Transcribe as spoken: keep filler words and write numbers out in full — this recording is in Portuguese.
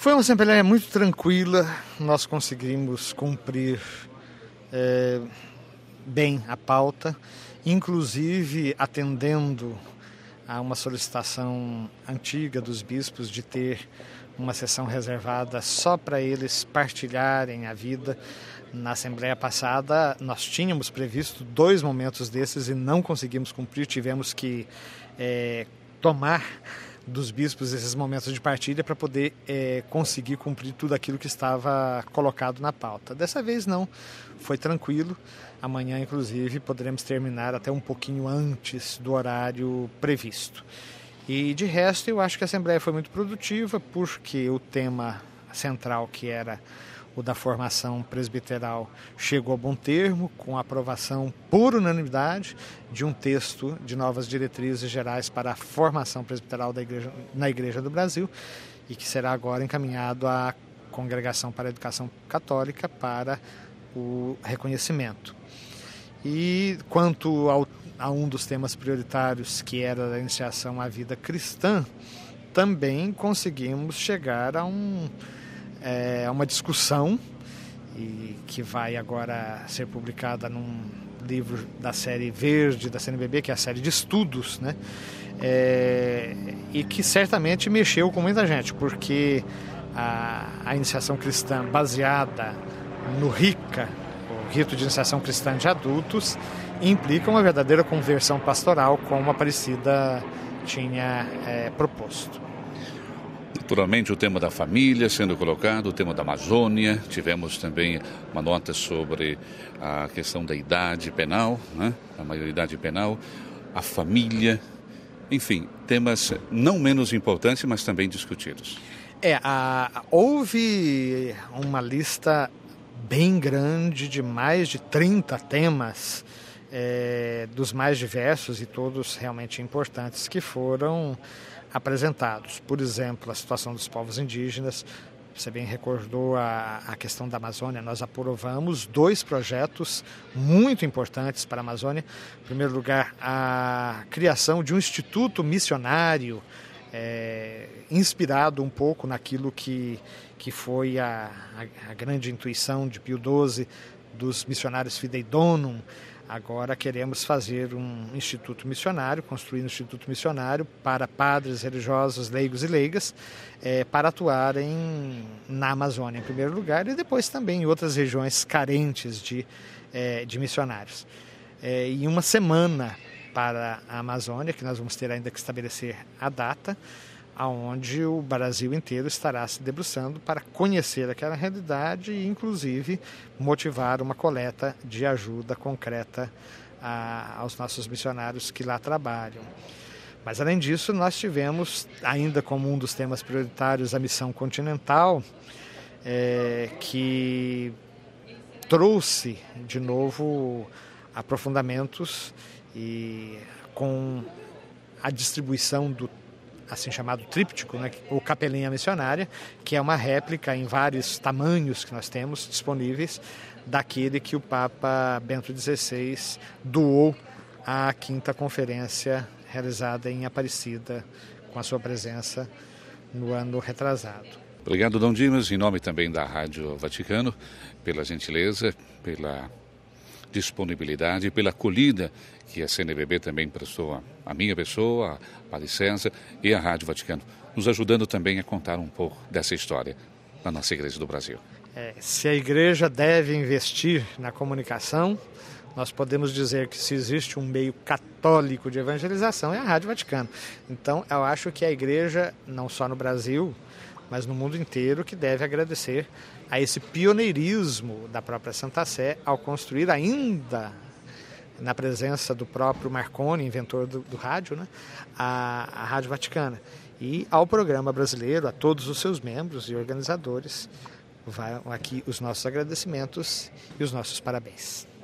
Foi uma assembleia muito tranquila, nós conseguimos cumprir é, bem a pauta, inclusive atendendo a uma solicitação antiga dos bispos de ter uma sessão reservada só para eles partilharem a vida. Na Assembleia passada, nós tínhamos previsto dois momentos desses e não conseguimos cumprir, tivemos que é, tomar dos bispos esses momentos de partilha para poder é, conseguir cumprir tudo aquilo que estava colocado na pauta. Dessa vez não, foi tranquilo. Amanhã, inclusive, poderemos terminar até um pouquinho antes do horário previsto. E de resto, eu acho que a Assembleia foi muito produtiva, porque o tema central, que era o da formação presbiteral, chegou a bom termo, com a aprovação por unanimidade de um texto de novas diretrizes gerais para a formação presbiteral da igreja, na Igreja do Brasil, e que será agora encaminhado à Congregação para a Educação Católica para o reconhecimento. E quanto ao, a um dos temas prioritários, que era a iniciação à vida cristã, também conseguimos chegar a um... É uma discussão e que vai agora ser publicada num livro da série verde da C N B B, que é a série de estudos, né? É, e que certamente mexeu com muita gente, porque a, a iniciação cristã baseada no RICA, o Rito de Iniciação Cristã de Adultos, implica uma verdadeira conversão pastoral, como a Aparecida tinha é, proposto. Naturalmente, o tema da família sendo colocado, o tema da Amazônia. Tivemos também uma nota sobre a questão da idade penal, né? A maioridade penal, a família, enfim, temas não menos importantes, mas também discutidos. É, a, houve uma lista bem grande de mais de trinta temas, é, dos mais diversos e todos realmente importantes, que foram apresentados. Por exemplo, a situação dos povos indígenas. Você bem recordou a, a questão da Amazônia. Nós aprovamos dois projetos muito importantes para a Amazônia. Em primeiro lugar, a criação de um instituto missionário, é, inspirado um pouco naquilo que, que foi a, a, a grande intuição de Pio doze dos missionários Fidei Donum. Agora queremos fazer um instituto missionário, construir um instituto missionário para padres, religiosos, leigos e leigas, é, para atuarem na Amazônia em primeiro lugar e depois também em outras regiões carentes de, é, de missionários. É, e uma semana para a Amazônia, que nós vamos ter ainda que estabelecer a data, onde o Brasil inteiro estará se debruçando para conhecer aquela realidade e, inclusive, motivar uma coleta de ajuda concreta a, aos nossos missionários que lá trabalham. Mas, além disso, nós tivemos, ainda como um dos temas prioritários, a missão continental, é, que trouxe, de novo, aprofundamentos e com a distribuição do assim chamado tríptico, né, ou capelinha missionária, que é uma réplica em vários tamanhos que nós temos disponíveis daquele que o Papa Bento dezesseis doou à quinta conferência realizada em Aparecida, com a sua presença no ano retrasado. Obrigado, Dom Dimas, em nome também da Rádio Vaticano, pela gentileza, pela disponibilidade, pela acolhida que a C N B B também prestou a minha pessoa, a licença e a Rádio Vaticano, nos ajudando também a contar um pouco dessa história na nossa Igreja do Brasil. É, se a Igreja deve investir na comunicação, nós podemos dizer que se existe um meio católico de evangelização é a Rádio Vaticano. Então, eu acho que a Igreja, não só no Brasil, mas no mundo inteiro, que deve agradecer a esse pioneirismo da própria Santa Sé ao construir, ainda na presença do próprio Marconi, inventor do, do rádio, né, a, a Rádio Vaticana. E ao programa brasileiro, a todos os seus membros e organizadores, vão aqui os nossos agradecimentos e os nossos parabéns.